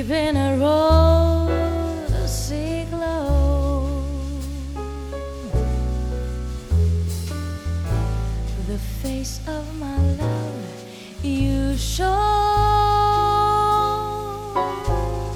deep in a rosy glow. The face of my love you show